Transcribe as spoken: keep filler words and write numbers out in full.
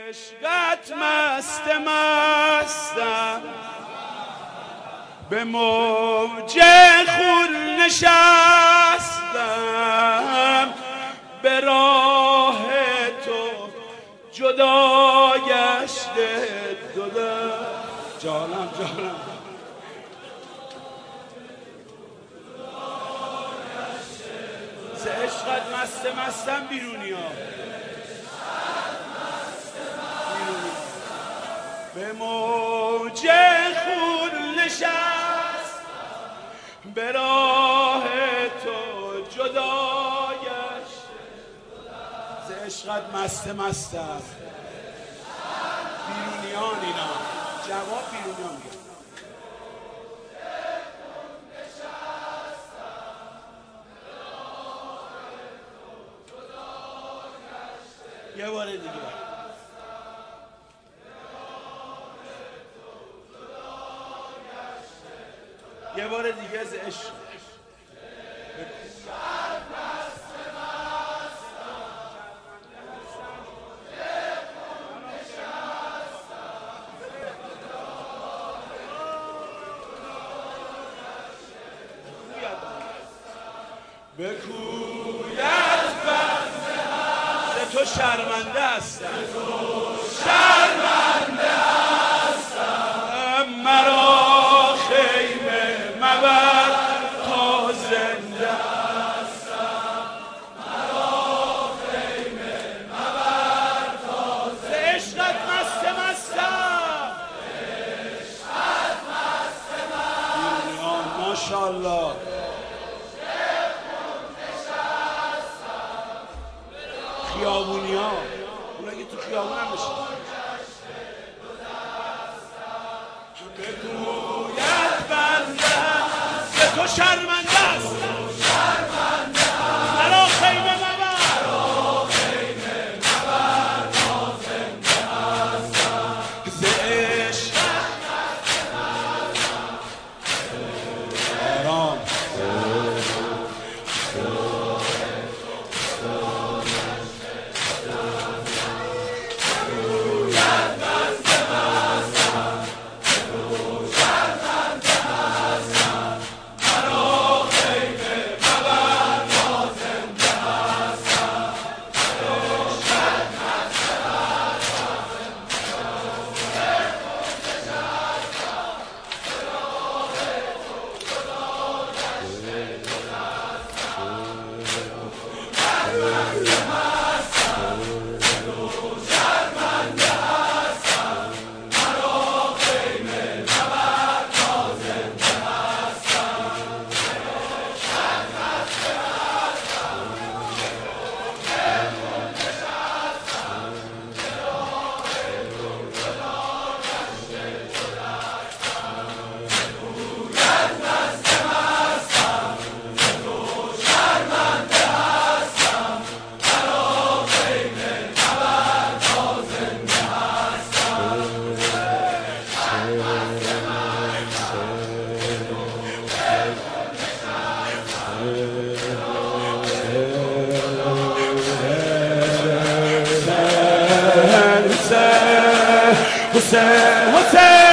عشقت مست مستم، به موج خون نشستم، به راه تو جدا گشته دو دل. جانم جانم ز عشقت مست مستم بیرونی ها، به موج خون نشست، به راه تو جدا گشت. ز عشقت مست مستم بیرونیان، اینا جواب بیرونیان میگن. یه بار دیگه یه بار دیگه از عشق. به کویت بنده هستم، تو شرمنده هستم، شرمنده هستم، مرا خیمه مبر تا زنده هستم، مرا خیمه مبر تا زنده. عشقت مست مستم، عشقت مست مستم، ماشاءالله. خیابونی ها اونا که تو خیابون هم بشن، به کویت بنده به تو شرمنده است، مرا خیمه مبر تا زنده هستم، ز عشقت آرام Hussein, Hussein.